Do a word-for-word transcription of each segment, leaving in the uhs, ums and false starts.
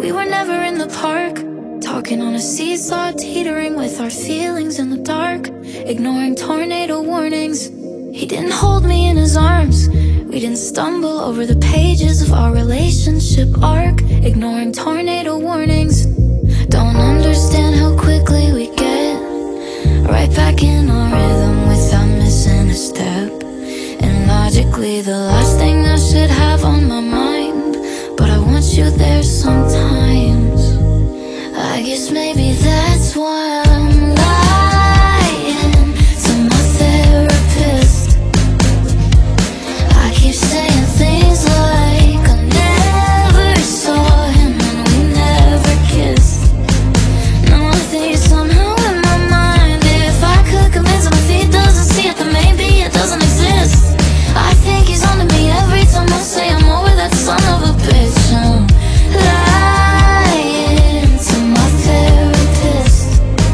We were never in the park, talking on a seesaw, teetering with our feelings in the dark, ignoring tornado warnings. He didn't hold me in his arms. We didn't stumble over the pages of our relationship arc, ignoring tornado warnings. Don't understand how quickly we get right back in our rhythm without missing a step. And logically the last thing I should have on my mind, but I want you there sometimes. I guess maybe that's why I'm lying to my therapist. I keep saying things like I never saw him and we never kissed. Now I think somehow in my mind, if I could convince him if he doesn't see it, then maybe it doesn't exist. I think he's onto me every time I say I'm over that son of a bitch. I'm lying to my therapist.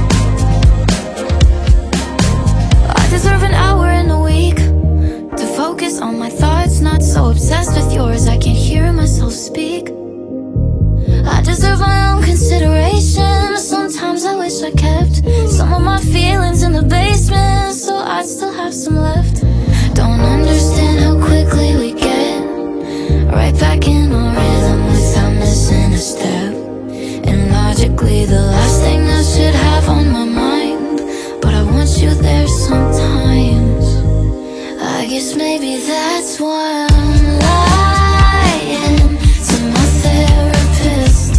I deserve an hour in a week to focus on my thoughts, not so obsessed with yours I can't hear myself speak. I deserve my own consideration. Sometimes I wish I kept some of my feelings in the basement, so I'd still have some left. Don't understand how quickly we get right back in our rhythm without missing a step. And logically the last thing I should have on my mind, but I want you there sometimes. I guess maybe that's why I'm lying to my therapist.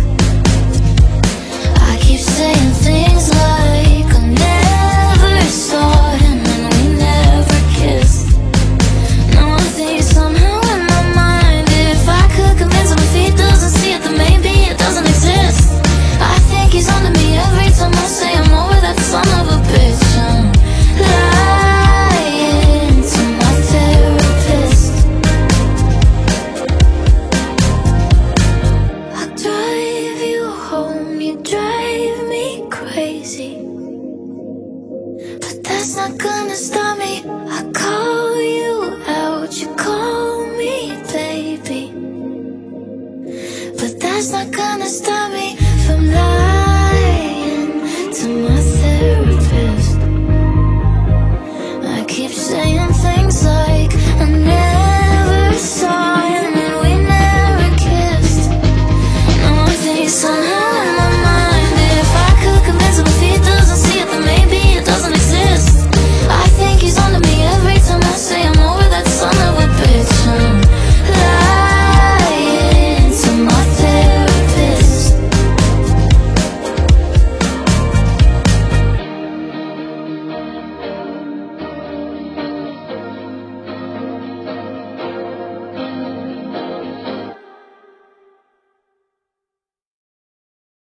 I keep saying things like I never saw him and we never kissed. Now I think somehow in my mind, if I could convince him if he doesn't see it, then maybe it doesn't exist. I think he's onto me every time I say I'm over that son of a bitch. I'm lying to my therapist. I drive you home, you drive me crazy, but that's not gonna stop me. I call you out, you call me baby, but that's not gonna stop